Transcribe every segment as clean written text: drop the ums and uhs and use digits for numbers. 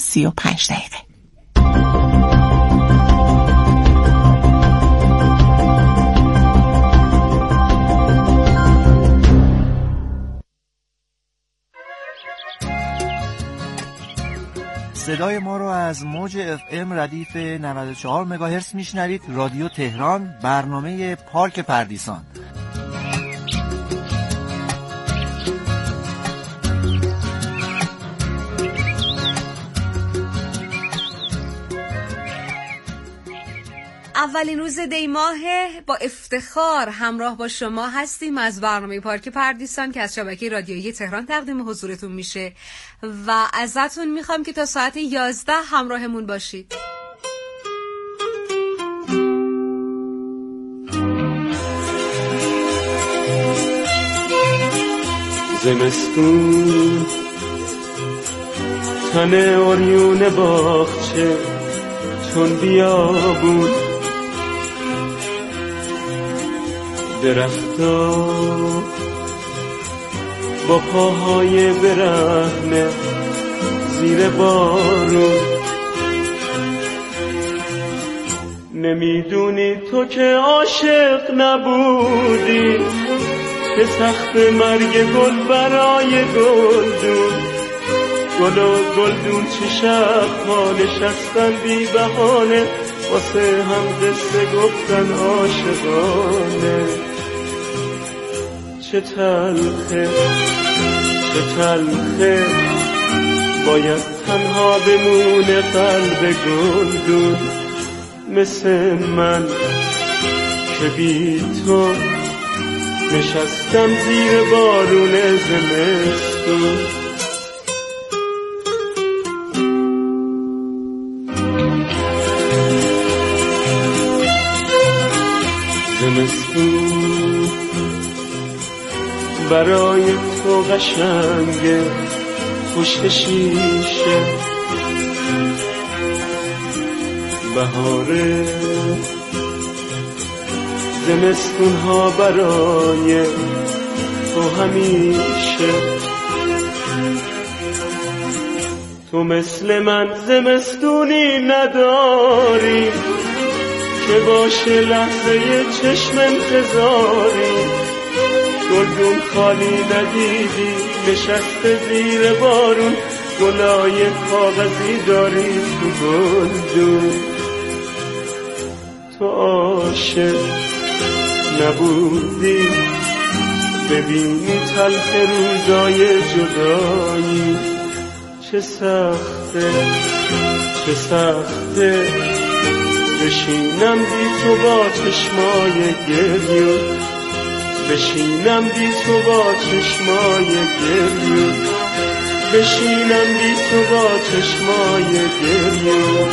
35 دقیقه. صدای ما رو از موج FM ردیف 94 مگاهرتز میشنوید. رادیو تهران، برنامه پارک پردیسان. اولین روز دی ماه با افتخار همراه با شما هستیم از برنامه پارک پردیسان که از شبکه رادیویی تهران تقدیم حضورتون میشه و ازتون میخوام که تا ساعت 11 همراهمون باشید. زمستون تن عریون باغچه چون بیابون، درختا با پاهای برهنه زیر بارون. نمیدونی تو که عاشق نبودی که سخت مرگ گل برای گلدون. گل و گلدون چه شب ها نشستن بی بهانه واسه هم قصه گفتن عاشقانه. چه تلخه چه تلخه باید تنها بمونه قلب گلدون مثل من که بی تو نشستم زیر بارون زمستون. زمستون برای تو قشنگه پشت شیشه، بهاره زمستون ها برای تو همیشه. تو مثل من زمستونی نداری که باشه لحظه چشم انتظاری. گلدون خالی ندیدی نشسته زیر بارون، گلای کاغذی داری تو گلدون. تو عاشق نبودی ببینی تلخ روزای جدایی. چه سخته چه سخته بشینم بی تو با چشمای گریون، بشینم بی تو با چشمای گریون، بشینم بی تو با چشمای گریون.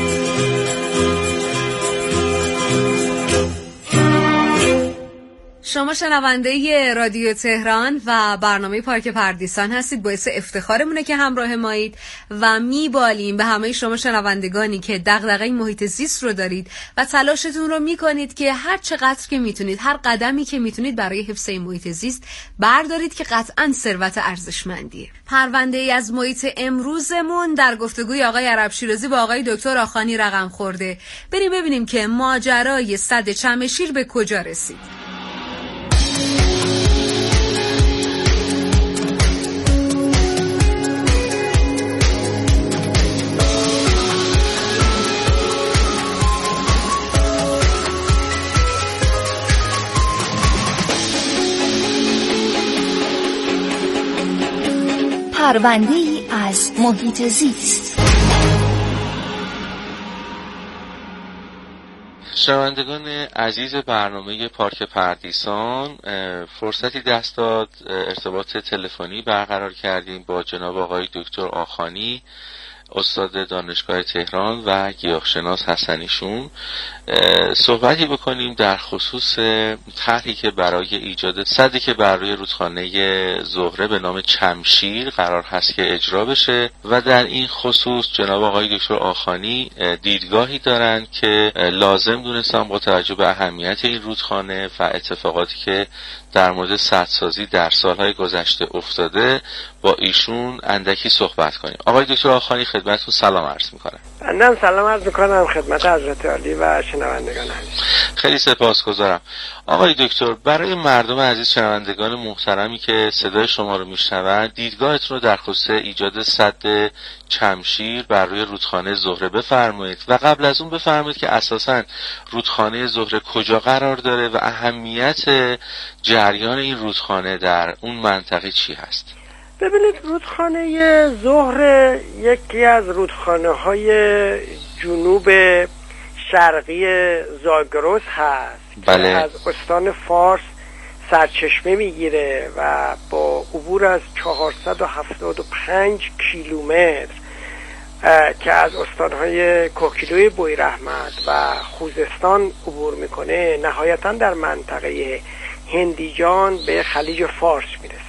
شما شنونده رادیو تهران و برنامه پارک پردیسان هستید. باعث افتخارمونه که همراه مایید و میبالیم به همه شما شنوندگانی که دغدغه محیط زیست رو دارید و تلاشتون رو میکنید که هر چقدر که میتونید، هر قدمی که میتونید برای حفظ محیط زیست بردارید که قطعاً ثروت ارزشمندیه. پرونده ای از محیط امروزمون در گفتگوی آقای عرب شیرازی با آقای دکتر آخانی رقم خورده. بریم ببینیم که ماجرای سد چمشیر به کجا رسید. پرونده‌ای از محیط زیست. شنوندگان عزیز برنامه پارک پردیسان، فرصتی دست داد ارتباط تلفنی برقرار کردیم با جناب آقای دکتر آخانی، استاد دانشگاه تهران و گیاهشناس حسنیشون، صحبتی بکنیم در خصوص طرحی که برای ایجاد سدی که بر روی رودخانه زهره به نام چمشیر قرار هست که اجرا بشه و در این خصوص جناب آقای دکتر آخانی دیدگاهی دارند که لازم دونستم با توجه به اهمیت این رودخانه و اتفاقاتی که در مورد سدسازی در سالهای گذشته افتاده با ایشون اندکی صحبت کنیم. آقای دکتر آخانی خدمتتون سلام عرض میکنم. بنده سلام عرض میکنم خدمت حضرت عالی و شنوندگان عزیز. خیلی سپاسگزارم. آقای دکتر، برای مردم عزیز شنوندگان محترمی که صدای شما رو میشنوند، دیدگاهتون رو در خصوص ایجاد سد چمشیر بر روی رودخانه زهره بفرمایید و قبل از اون بفرمایید که اساساً رودخانه زهره کجا قرار داره و اهمیت جریان این رودخانه در اون منطقه چی هست؟ ببینید، رودخانه زهره یکی از رودخانه‌های جنوب شرقی زاگرس هست. بله. که از استان فارس سرچشمه میگیره و با عبور از 475 کیلومتر که از استانهای کوکیلوی بویراحمد و خوزستان عبور میکنه، نهایتا در منطقه هندیجان به خلیج فارس میرسه.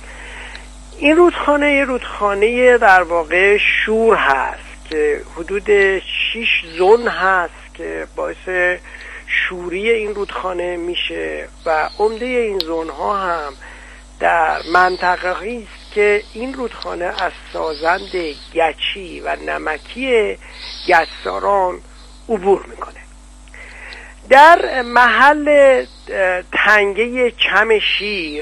این رودخانه در واقع شور هست که حدود 6 زون هست که باعث شوری این رودخانه میشه و عمده این زون ها هم در منطقه‌ای است که این رودخانه از سازند گچی و نمکی گچساران عبور میکنه. در محل تنگه چم شیر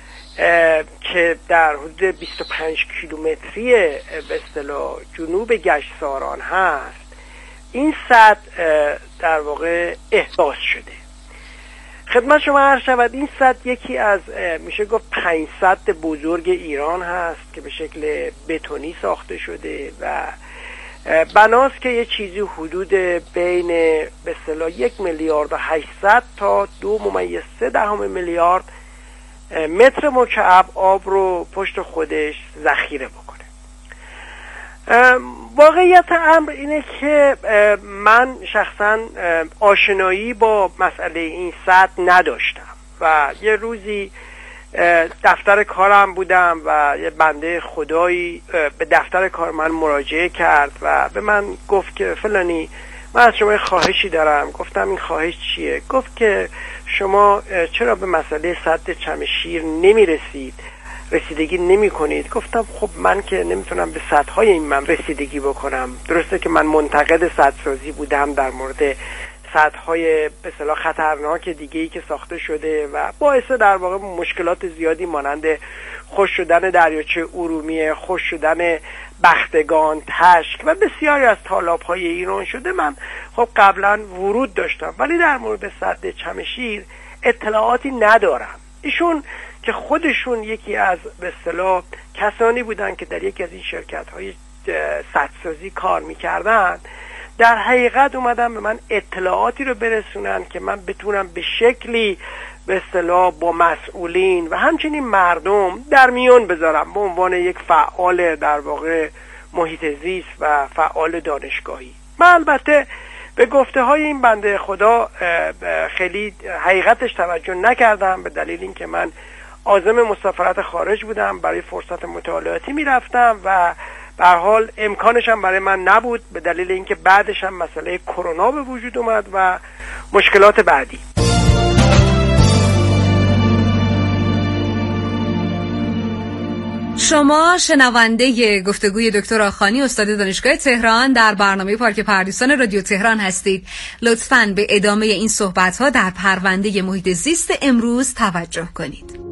که در حدود 25 کیلومتری به اصطلاح جنوب گچساران هست، این سد در واقع احداث شده. خدمت شما عرض شود این سد یکی از میشه گفت 5 سد بزرگ ایران هست که به شکل بتونی ساخته شده و بناست که یه چیزی حدود بین به اصطلاح 1,800,000,000 تا 2.3 میلیارد متر مکعب آب رو پشت خودش ذخیره بکنه. واقعیت امر اینه که من شخصا آشنایی با مسئله این سد نداشتم و یه روزی دفتر کارم بودم و یه بنده خدایی به دفتر کار من مراجعه کرد و به من گفت که فلانی، من از شما خواهشی دارم. گفتم این خواهش چیه؟ گفت که شما چرا به مسئله سد چمشیر رسیدگی نمی کنید؟ گفتم خب من که نمیتونم به سدهای این من رسیدگی بکنم. درسته که من منتقد سدسازی بودم در مورد سدهای به اصطلاح خطرناک دیگه‌ای که ساخته شده و باعث در واقع مشکلات زیادی مانند خشک شدن دریاچه ارومیه، خشک شدن بختگان، تشک و بسیاری از تالاب‌های ایران شده من خب قبلا ورود داشتم، ولی در مورد سد چمشیر اطلاعاتی ندارم. ایشون که خودشون یکی از به اصطلاح کسانی بودن که در یکی از این شرکت‌های سدسازی کار می‌کردن، در حقیقت اومدن به من اطلاعاتی رو برسونن که من بتونم به شکلی به اصطلاح با مسئولین و همچنین مردم در میون بذارم به عنوان یک فعال در واقع محیط زیست و فعال دانشگاهی. من البته به گفته های این بنده خدا خیلی حقیقتش توجه نکردم، به دلیل اینکه من عازم مسافرت خارج بودم، برای فرصت مطالعاتی میرفتم و به هر حال امکانش هم برای من نبود به دلیل اینکه بعدش هم مسئله کرونا به وجود اومد و مشکلات بعدی. شما شنونده گفتگوی دکتر آخانی استاد دانشگاه تهران در برنامه پارک پردیسان رادیو تهران هستید. لطفاً به ادامه این صحبت‌ها در پرونده محیط زیست امروز توجه کنید.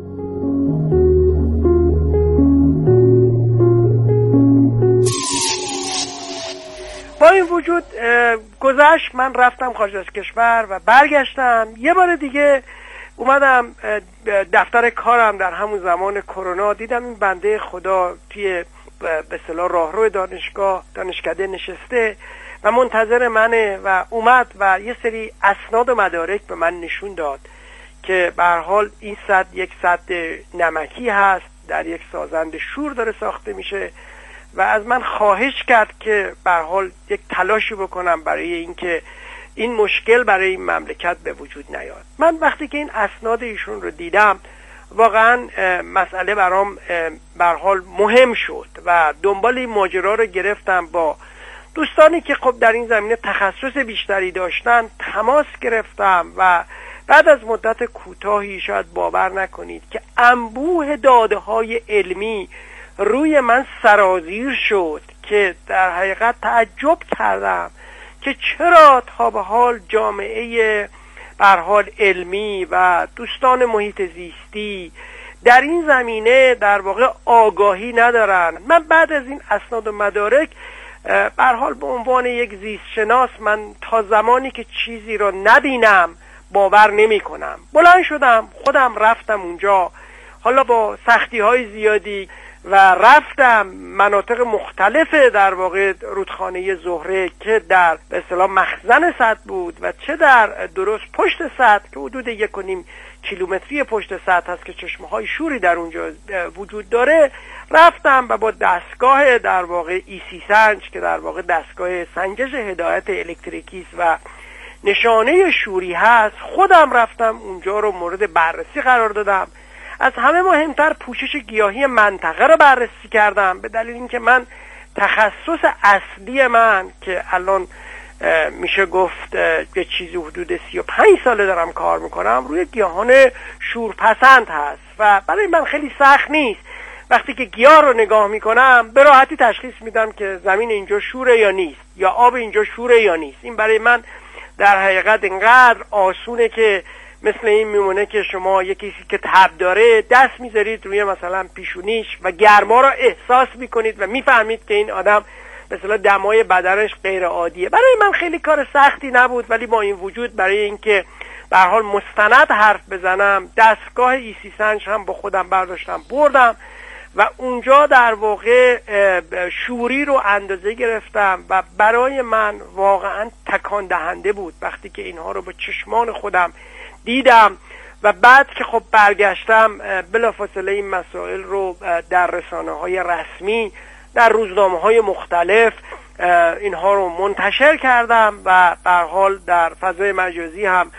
با این وجود گذشت، من رفتم خارج از کشور و برگشتم. یه بار دیگه اومدم دفتر کارم در همون زمان کرونا، دیدم این بنده خدا توی به اصطلاح راهرو دانشکده نشسته و منتظر منه و اومد و یه سری اسناد و مدارک به من نشون داد که به هر حال این سد یک سد نمکی هست، در یک سازند شور داره ساخته میشه و از من خواهش کرد که به هر حال یک تلاشی بکنم برای اینکه این مشکل برای این مملکت به وجود نیاد. من وقتی که این اسناد ایشون رو دیدم واقعا مسئله برام به هر حال مهم شد و دنبال این ماجرا رو گرفتم. با دوستانی که خب در این زمینه تخصص بیشتری داشتن تماس گرفتم و بعد از مدت کوتاهی، شاید باور نکنید، که انبوه داده‌های علمی روی من سرازیر شد که در حقیقت تعجب کردم که چرا تا به حال جامعه به هر حال علمی و دوستان محیط زیستی در این زمینه در واقع آگاهی ندارن. من بعد از این اسناد و مدارک به هر حال به عنوان یک زیست شناس، من تا زمانی که چیزی رو نبینم باور نمی کنم. بلند شدم خودم رفتم اونجا، حالا با سختی های زیادی، و رفتم مناطق مختلف در واقع رودخانه زهره که در به اصطلاح مخزن سد بود و چه در درست پشت سد که حدود 1.5 کیلومتری پشت سد هست که چشمه‌های شوری در اونجا وجود داره. رفتم و با دستگاه در واقع ایسی سنج که در واقع دستگاه سنجش هدایت الکتریکی و نشانه شوری هست، خودم رفتم اونجا رو مورد بررسی قرار دادم. از همه مهمتر پوشش گیاهی منطقه رو بررسی کردم، به دلیل اینکه من تخصص اصلی من که الان میشه گفت یه چیزی حدود 35 ساله دارم کار میکنم روی گیاهان شورپسند هست و برای من خیلی سخت نیست. وقتی که گیاه رو نگاه میکنم به راحتی تشخیص میدم که زمین اینجا شوره یا نیست، یا آب اینجا شوره یا نیست. این برای من در حقیقت اینقدر آسونه که مثل این میمونه که شما یکی که تب داره دست میذارید روی مثلا پیشونیش و گرما را احساس میکنید و میفهمید که این آدم مثلا دمای بدنش غیر عادیه. برای من خیلی کار سختی نبود، ولی با این وجود برای اینکه به هر حال مستند حرف بزنم، دستگاه ایسی سنج هم با خودم برداشتم بردم و اونجا در واقع شوری رو اندازه گرفتم و برای من واقعا تکان دهنده بود وقتی که اینها رو با چشمان خودم دیدم. و بعد که خب برگشتم بلافاصله این مسائل رو در رسانه‌های رسمی، در روزنامه‌های مختلف اینها رو منتشر کردم و به هر حال در فضای مجازی هم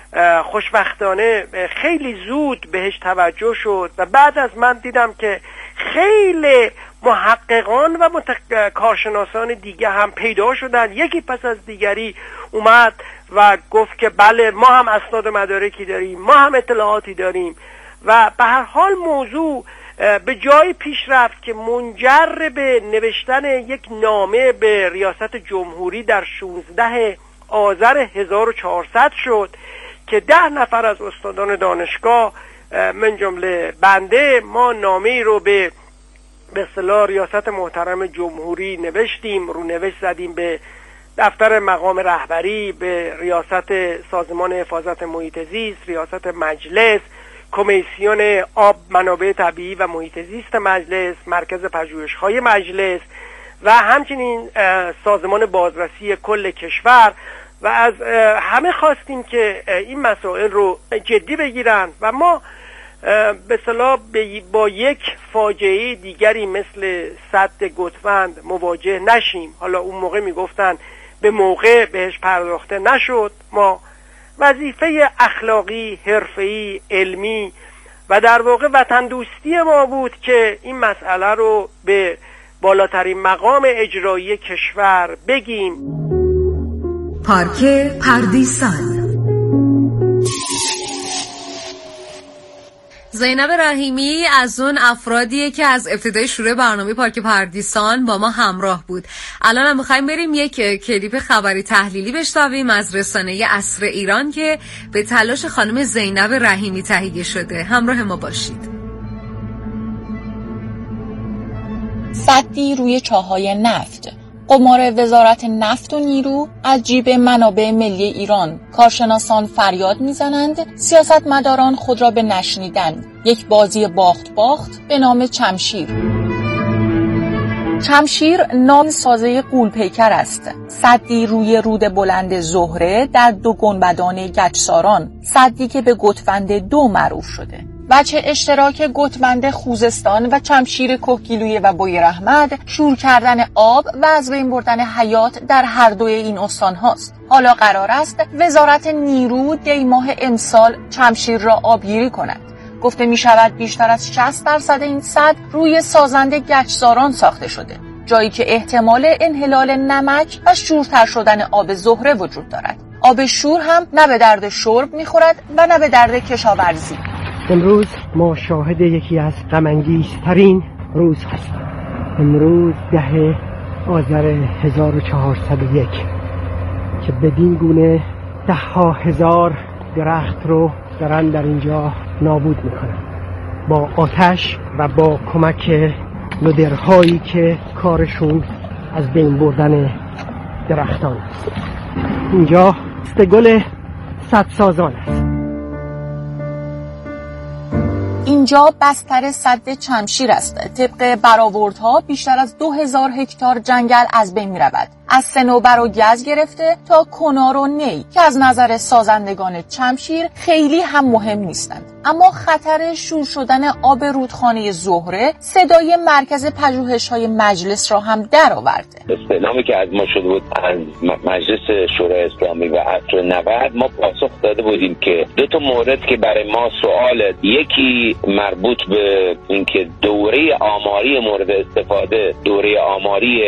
خوشبختانه خیلی زود بهش توجه شد و بعد از من دیدم که خیلی محققان و کارشناسان دیگه هم پیدا شدن، یکی پس از دیگری اومد و گفت که بله ما هم اسناد مدارکی داریم، ما هم اطلاعاتی داریم و به هر حال موضوع به جای پیش رفت که منجر به نوشتن یک نامه به ریاست جمهوری در 16 آذر 1400 شد که 10 نفر از استادان دانشگاه من جمله بنده ما نامه‌ای رو به اصطلاح ریاست محترم جمهوری نوشتیم، رو نوشت زدیم به دفتر مقام رهبری، به ریاست سازمان حفاظت محیط زیست، ریاست مجلس، کمیسیون آب منابع طبیعی و محیط زیست مجلس، مرکز پژوهش‌های مجلس و همچنین سازمان بازرسی کل کشور و از همه خواستیم که این مسائل رو جدی بگیرن و ما به اصطلاح با یک فاجعه دیگری مثل سد گوتفند مواجه نشیم. حالا اون موقع میگفتن به موقع بهش پرداخته نشد. ما وظیفه اخلاقی، حرفه‌ای، علمی و در واقع وطن دوستی ما بود که این مسئله رو به بالاترین مقام اجرایی کشور بگیم. پارک پردیسان. زینب رحیمی از اون افرادیه که از ابتدای شروع برنامه پارک پردیسان با ما همراه بود. الان هم می‌خوایم بریم یک کلیپ خبری تحلیلی بشنویم از رسانه عصر ایران که به تلاش خانم زینب رحیمی تهیه شده. همراه ما باشید. سدی روی چاهای نفت. قمار وزارت نفت و نیرو از جیب منابع ملی ایران. کارشناسان فریاد میزنند سیاستمداران خود را به نشنیدن. یک بازی باخت به نام چمشیر. چمشیر نام سازه غول‌پیکر است. سدی روی رود بلند زهره در 2 گنبدان گچساران. سدی که به گوتفند 2 معروف شده. وجه اشتراک گوتفند خوزستان و چمشیر کهگیلویه و بویراحمد شور کردن آب و از بین بردن حیات در هر دوی این استان هاست. حالا قرار است وزارت نیرو دی ماه امسال چمشیر را آبگیری کند. گفته می شود بیشتر از 60% این سد روی سازند گچساران ساخته شده، جایی که احتمال انحلال نمک و شورتر شدن آب زهره وجود دارد. آب شور هم نه به درد شرب میخورد و نه به درد کشاورزی. امروز ما شاهد یکی از غم‌انگیزترین روز هستیم. امروز 10 آذر 1401 که بدین گونه 10,000 درخت رو دارن در اینجا نابود میکنن با آتش و با کمک لودرهایی که کارشون از بین بردن درختان است. اینجا استگل سدسازان است. اینجا بستر سد چمشیر است. طبق برآوردها بیشتر از 2000 هکتار جنگل از بین می رود. از صنوبر و گز گرفته تا کنار و نی که از نظر سازندگان چمشیر خیلی هم مهم نیستند. اما خطر شور شدن آب رودخانه زهره صدای مرکز پژوهش‌های مجلس را هم درآورده. استعلامی که از ما شده بود از مجلس شورای اسلامی و عصر 90 ما پاسخ داده بودیم که دو تا مورد که برای ما سوال، یکی مربوط به اینکه دوره آماری مورد استفاده دوره آماری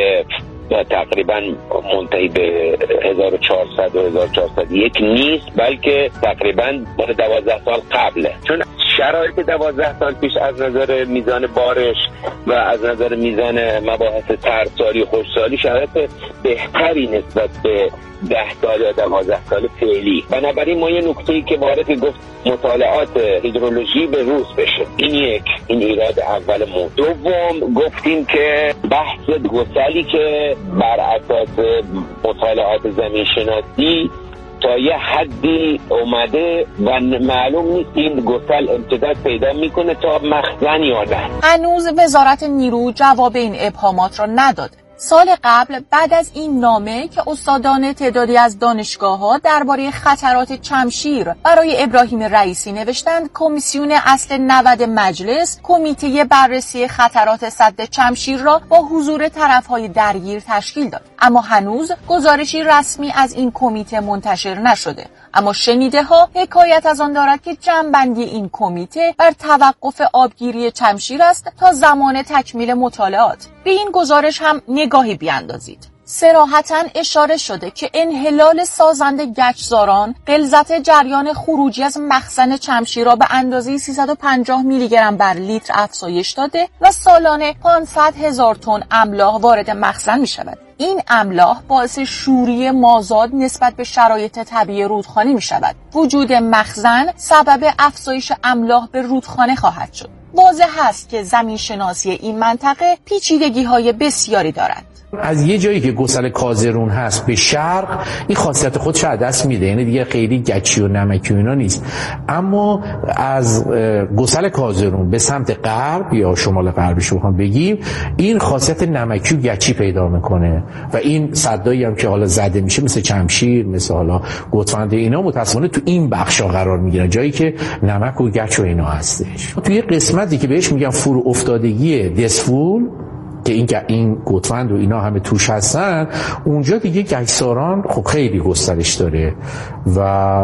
تقریبا منتهی به 1400 و 1401 نیست، بلکه تقریبا 12 سال قبله، چون شرایط 12 سال پیش از نظر میزان بارش و از نظر میزان مباحث ترسالی و خشکسالی شرایط بهتری نسبت به 10 سال یا 12 سال فعلی. بنابراین ما یه نکته‌ای که وارد گفت مطالعات هیدرولوژی به روز بشه. این ایراد اولمون. دوم گفتیم که بحث گسلی که بر اساس مطالعات زمین شناسی تا یه حدی اومده و معلوم نیست این گسل امتداد پیدا میکنه تا مخزن یا نه. هنوز وزارت نیرو جواب این ابهامات را نداده. سال قبل بعد از این نامه که استادان تعدادی از دانشگاه‌ها درباره خطرات چمشیر برای ابراهیم رئیسی نوشتند، کمیسیون اصل 90 مجلس کمیته بررسی خطرات سد چمشیر را با حضور طرف‌های درگیر تشکیل داد. اما هنوز گزارشی رسمی از این کمیته منتشر نشده. اما شنیده‌ها حکایت از آن دارد که جمع‌بندی این کمیته بر توقف آبگیری چمشیر است تا زمان تکمیل مطالعات. به این گزارش هم نگاهی بیاندازید. صراحتاً اشاره شده که انحلال سازنده گچساران غلظت جریان خروجی از مخزن چمشیر را به اندازه 350 میلی گرم بر لیتر افزایش داده و سالانه 500,000 تن املاح وارد مخزن می شود. این املاح باعث شوری مازاد نسبت به شرایط طبیعی رودخانه می شود. وجود مخزن سبب افزایش املاح به رودخانه خواهد شد. واضح است که زمین شناسی این منطقه پیچیدگی‌های بسیاری دارد. از یه جایی که گسل کازرون هست به شرق این خاصیت خودش از دست میده، یعنی دیگه خیلی گچی و نمکی و اینا نیست. اما از گسل کازرون به سمت غرب یا شمال غربش بخوام بگیم، این خاصیت نمکی و گچی پیدا میکنه و این سدایی هم که حالا زده میشه مثل چمشیر، مثل حالا گوتفند، اینا متأسفانه تو این بخشا قرار میگیرن، جایی که نمک و گچ و اینا هستش. تو یه قسمتی که بهش میگن فرو افتادگی دسفول که این گوتفند و اینا همه توش هستن، اونجا دیگه گچساران خب خیلی گسترش داره و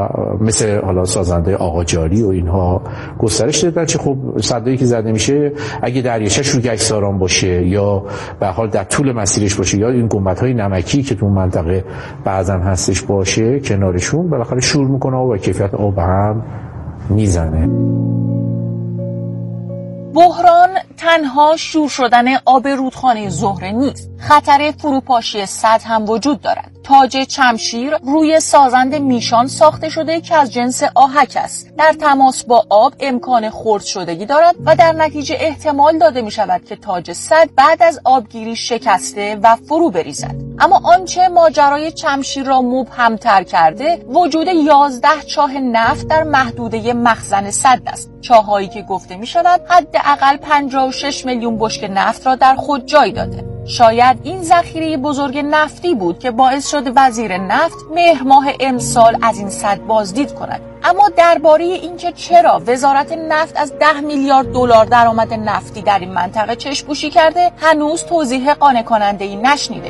مثل حالا سازنده آقاجاری و اینها گسترش دادن، چه خب صدایی که زده میشه اگه دریاچه‌ش رو گچساران باشه یا به حال در طول مسیرش باشه یا این گنبدهای نمکی که تو منطقه بعضن هستش باشه کنارشون، بالاخره شور میکنه و کیفیت آب هم میزنه. بحران تنها شور شدن آب رودخانه زهره نیست. خطر فروپاشی سد هم وجود دارد. تاج چمشیر روی سازند میشان ساخته شده که از جنس آهک است. در تماس با آب امکان خرد شدگی دارد و در نتیجه احتمال داده می شود که تاج سد بعد از آبگیری شکسته و فرو بریزد. اما آنچه ماجرای چمشیر را مبهم‌تر کرده وجود 11 چاه نفت در محدوده مخزن سد است. چاهایی که گفته می شود حداقل 56 میلیون بشکه نفت را در خود جای داده. شاید این ذخیره بزرگ نفتی بود که باعث شد وزیر نفت مهر ماه امسال از این سد بازدید کند. اما درباره اینکه چرا وزارت نفت از 10 میلیارد دلار درآمد نفتی در این منطقه چشم‌پوشی کرده هنوز توضیح قانع کننده‌ای نشنیده.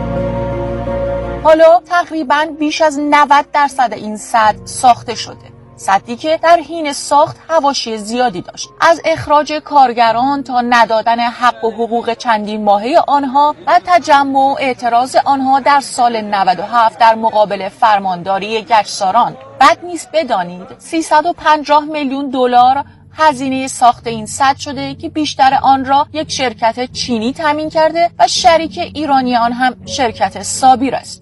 حالا تقریباً بیش از 90% این سد ساخته شده. سدی که در حین ساخت حواشی زیادی داشت، از اخراج کارگران تا ندادن حق و حقوق چندین ماهه آنها و تجمع و اعتراض آنها در سال 97 در مقابل فرمانداری گچساران. بد نیست بدانید 350 میلیون دلار هزینه ساخت این سد شده که بیشتر آن را یک شرکت چینی تامین کرده و شریک ایرانی آن هم شرکت سابیر است.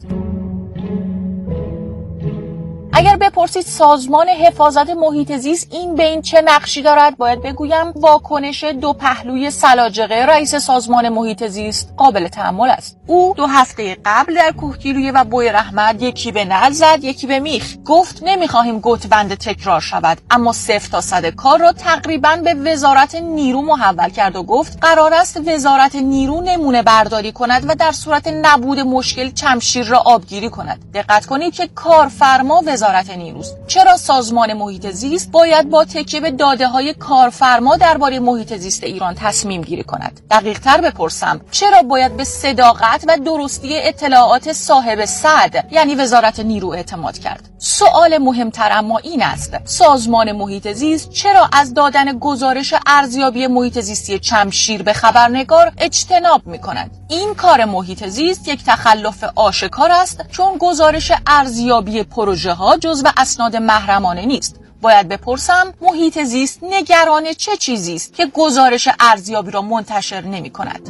اگر بپرسید سازمان حفاظت محیط زیست این بین چه نقشی دارد، باید بگویم واکنش دو پهلوی سلاجقه رئیس سازمان محیط زیست قابل تأمل است. او 2 هفته قبل در کوهگیلویه و بوی رحمت یکی به نعل زد یکی به میخ. گفت نمیخواهیم گتوند تکرار شود، اما 0 تا 100 کار را تقریباً به وزارت نیرو محول کرد و گفت قرار است وزارت نیرو نمونه برداری کند و در صورت نبود مشکل چمشیر را آبگیری کند. دقت کنید که کارفرما وزارت نیروست. چرا سازمان محیط زیست باید با تکیه به داده‌های کارفرما درباره محیط زیست ایران تصمیم گیری کند؟ دقیق‌تر بپرسم، چرا باید به صداقت و درستی اطلاعات صاحب سد یعنی وزارت نیرو اعتماد کرد؟ سوال مهمتر اما این است، سازمان محیط زیست چرا از دادن گزارش ارزیابی محیط زیستی چمشیر به خبرنگار اجتناب می‌کند؟ این کار محیط زیست یک تخلف آشکار است، چون گزارش ارزیابی پروژه‌ها جزو اسناد محرمانه نیست. باید بپرسم محیط زیست نگران چه چیزی است که گزارش ارزیابی را منتشر نمی‌کند؟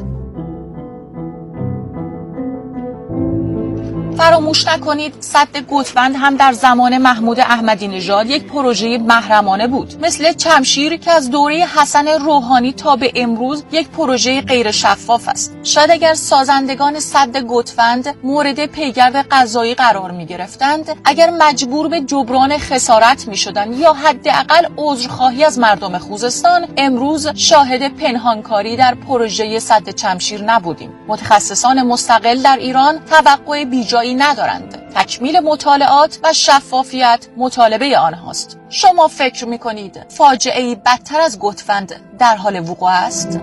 فراموش نکنید سد گتوند هم در زمان محمود احمدی نژاد یک پروژه محرمانه بود، مثل چمشیر که از دوره حسن روحانی تا به امروز یک پروژه غیر شفاف است. شاید اگر سازندگان سد گتوند مورد پیگرد قضایی قرار می گرفتند، اگر مجبور به جبران خسارت می شدند یا حداقل عذرخواهی از مردم خوزستان، امروز شاهد پنهانکاری در پروژه سد چمشیر نبودیم. متخصصان مستقل در ایران توقع بیجایی ندارند. تکمیل مطالعات و شفافیت مطالبه آنهاست. شما فکر می‌کنید فاجعه‌ای بدتر از گتوند در حال وقوع است؟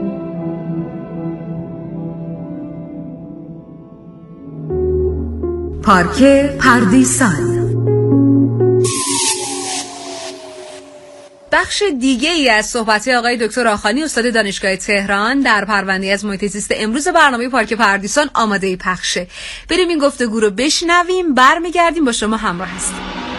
پارک پردیسان بخش دیگه ای از صحبت آقای دکتر آخانی استاد دانشگاه تهران در پرونده از محیط زیست امروز برنامه پارک پردیسان آماده پخشه. بریم این گفتگو رو بشنویم، برمیگردیم با شما همراه هستیم.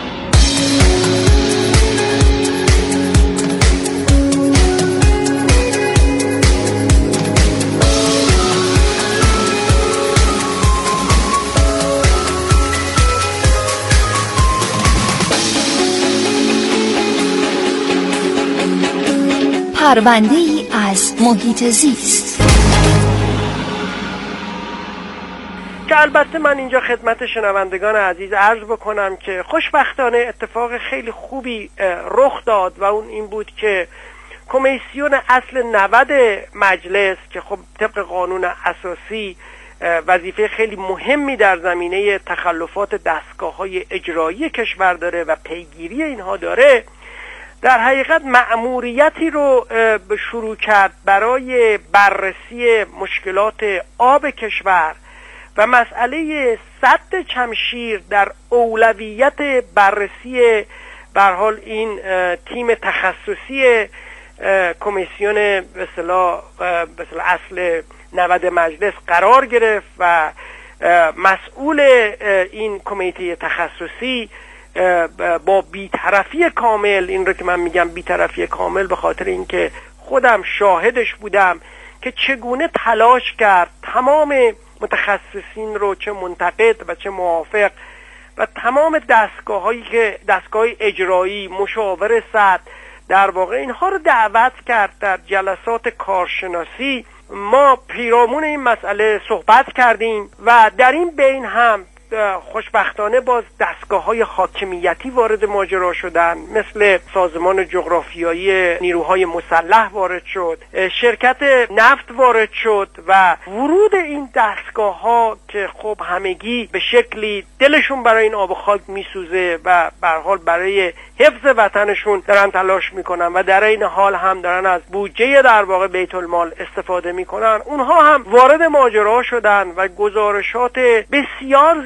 پرونده ای از محیط زیست که البته من اینجا خدمت شنوندگان عزیز عرض بکنم که خوشبختانه اتفاق خیلی خوبی رخ داد و اون این بود که کمیسیون اصل 90 مجلس که خب طبق قانون اساسی وظیفه خیلی مهمی در زمینه تخلفات دستگاه‌های اجرایی کشور داره و پیگیری اینها داره، در حقیقت مأموریتی رو شروع کرد برای بررسی مشکلات آب کشور و مسئله سد چمشیر در اولویت بررسی به هر حال این تیم تخصصی کمیسیون به اصطلاح اصل 90 مجلس قرار گرفت و مسئول این کمیته تخصصی با بی‌طرفی کامل، این رو که من میگم بی‌طرفی کامل به خاطر اینکه خودم شاهدش بودم که چگونه تلاش کرد تمام متخصصین رو، چه منتقد و چه موافق و تمام دستگاه اجرایی، مشاور سد، در واقع اینها رو دعوت کرد در جلسات کارشناسی. ما پیرامون این مسئله صحبت کردیم و در این بین هم خوشبختانه باز دستگاه‌های حاکمیتی وارد ماجرا شدن، مثل سازمان جغرافیایی نیروهای مسلح وارد شد، شرکت نفت وارد شد و ورود این دستگاه‌ها که خب همگی به شکلی دلشون برای این آب و خاک میسوزه و به هر حال برای حفظ وطنشون دارن تلاش میکنن و در این حال هم دارن از بودجه در واقع بیت المال استفاده میکنن، اونها هم وارد ماجرا شدن و گزارشات بسیار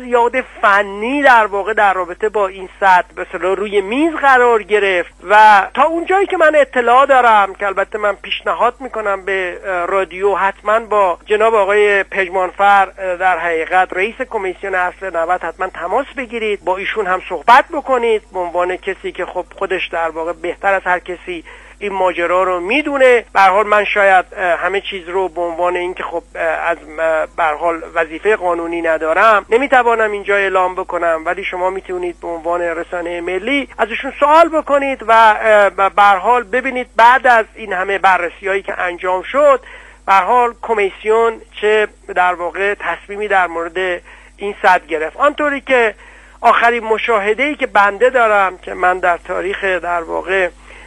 جزئیات فنی در واقع در رابطه با این سد به اصطلاح روی میز قرار گرفت و تا اونجایی که من اطلاع دارم که البته من پیشنهاد میکنم به رادیو حتما با جناب آقای پژمانفر در حقیقت رئیس کمیسیون اصل 90 حتما تماس بگیرید، با ایشون هم صحبت بکنید به عنوان کسی که خب خودش در واقع بهتر از هر کسی این ماجرا رو میدونه. به هر حال من شاید همه چیز رو به عنوان اینکه خب از به هر حال وظیفه قانونی ندارم نمیتوانم اینجا اعلام بکنم، ولی شما میتونید به عنوان رسانه ملی ازشون سوال بکنید و به هر حال ببینید بعد از این همه بررسی‌هایی که انجام شد به هر حال کمیسیون چه در واقع تصمیمی در مورد این سد گرفت. آنطوری که آخرین مشاهده‌ای که بنده دارم که من در تاریخ در واقع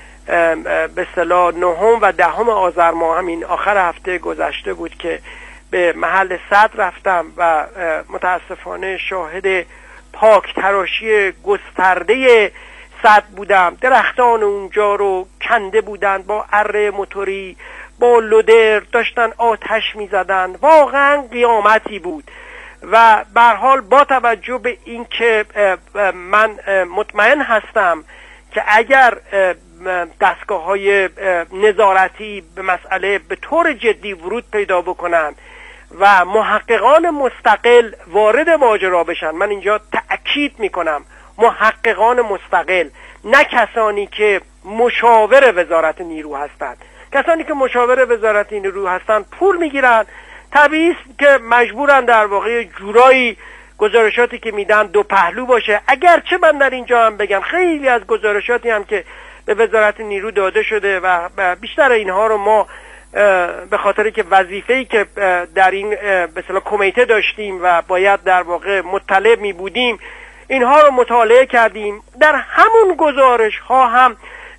به اصطلاح 9 و 10 آذر ماه همین آخر هفته گذشته بود که به محل سد رفتم و متاسفانه شاهد پاک تراشی گسترده سد بودم. درختان اونجا رو کنده بودن با اره موتوری، با لودر داشتن آتش می‌زدن. واقعا قیامتی بود و به هر حال با توجه به این که من مطمئن هستم که اگر دستگاه‌های نظارتی به مسئله به طور جدی ورود پیدا بکنن و محققان مستقل وارد ماجرا بشن، من اینجا تأکید میکنم محققان مستقل، نه کسانی که مشاور وزارت نیرو هستند. کسانی که مشاور وزارت نیرو هستند پول میگیرن، طبیعی است که مجبورن در واقع جورایی گزارشاتی که میدن دو پهلو باشه. اگرچه من در اینجا هم بگم خیلی از گزارشاتی هم که به وزارت نیرو داده شده و بیشتر اینها رو ما به خاطری که وظیفه‌ای که در این به اصطلاح کمیته داشتیم و باید در واقع مطلع می بودیم اینها رو مطالعه کردیم. در همون گزارش ها هم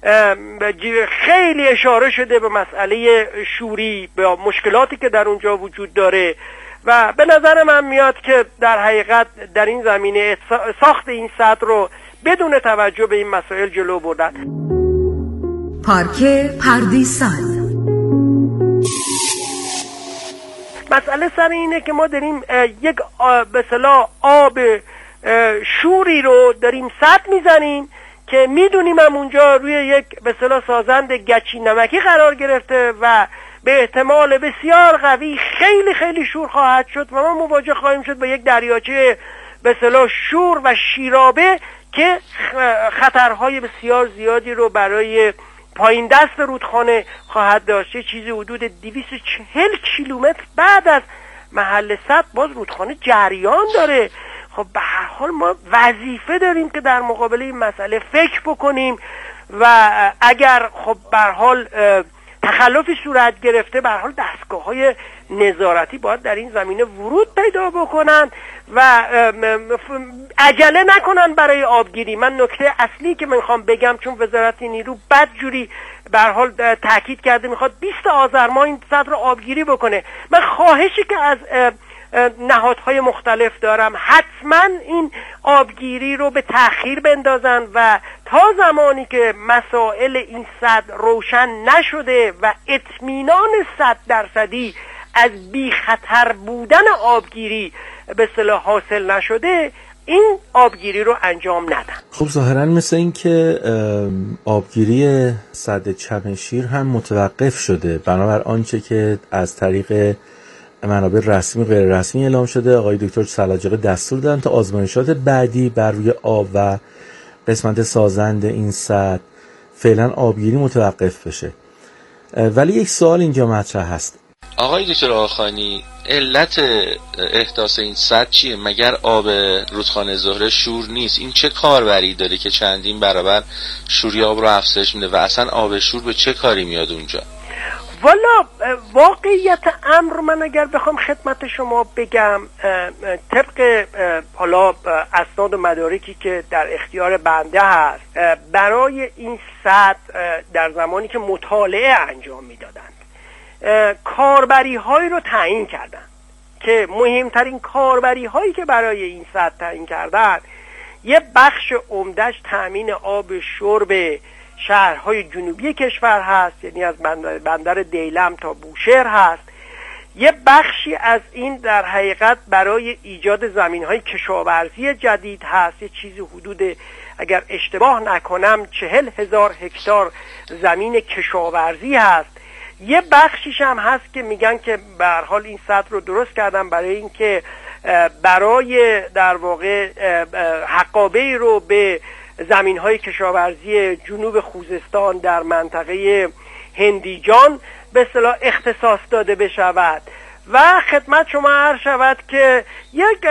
خیلی اشاره شده به مسئله شوری، به مشکلاتی که در اونجا وجود داره و به نظر من میاد که در حقیقت در این زمینه ساخت این سد رو بدون توجه به این مسائل جلو بردن. پارک پردیسان. مسئله سر اینه که ما داریم یک به اصطلاح آب شوری رو داریم سد میزنیم که میدونیم هم اونجا روی یک به اصطلاح سازند گچی نمکی قرار گرفته و به احتمال بسیار قوی خیلی خیلی شور خواهد شد و ما مواجه خواهیم شد با یک دریاچه به اصطلاح شور و شیرابه که خطرهای بسیار زیادی رو برای پایین دست رودخانه خواهد داشت. چیزی حدود 240 کیلومتر بعد از محل سد باز رودخانه جریان داره. خب به هر حال ما وظیفه داریم که در مقابل این مسئله فکر بکنیم و اگر خب به هر حال تخلفی صورت گرفته به هر حال دستگاه‌های نظارتی باید در این زمینه ورود پیدا بکنن و عجله نکنن برای آبگیری. من نکته اصلی که من میخوام بگم، چون وزارت نیرو بدجوری به هر حال تاکید کرده میخواد 20 آذر ماه این سد رو آبگیری بکنه، من خواهشی که از نهادهای مختلف دارم حتما این آبگیری رو به تأخیر بندازن و تا زمانی که مسائل این سد روشن نشده و اطمینان 100% از بی خطر بودن آبگیری به اصطلاح حاصل نشده این آبگیری رو انجام ندن. خب ظاهرا مثل این که آبگیری سد چمنشیر هم متوقف شده بنابر آنچه که از طریق منابع رسمی غیر رسمی اعلام شده. آقای دکتر سلاجقی دستور دادن تا آزمایشات بعدی بر روی آب و قسمت سازند این سد فعلا آبگیری متوقف بشه. ولی یک سوال اینجا مطرح هست. آقای دکتر آخانی، علت احداث این سد چیه؟ مگر آب رودخانه زهره شور نیست؟ این چه کاربری داره که چندین برابر شوری آب رو افزایش میده و اصلا آب شور به چه کاری میاد اونجا؟ والا واقعیت امر من اگر بخوام خدمت شما بگم طبق حالا اسناد و مدارکی که در اختیار بنده هست، برای این سد در زمانی که مطالعه انجام میدادند کاربری هایی رو تعیین کردن که مهمترین کاربری هایی که برای این سد تعیین کردن یه بخش عمده‌اش تامین آب شرب شهرهای جنوبی کشور هست، یعنی از بندر دیلم تا بوشهر هست. یه بخشی از این در حقیقت برای ایجاد زمین‌های کشاورزی جدید هست. یه چیزی حدود، اگر اشتباه نکنم، 40,000 هکتار زمین کشاورزی هست. یه بخشیش هم هست که میگن که به هر حال این سد رو درست کردن برای اینکه برای در واقع حقابه‌ای رو به زمین‌های کشاورزی جنوب خوزستان در منطقه هندیجان به اصطلاح اختصاص داده بشود. و خدمت شما عرض شود که یک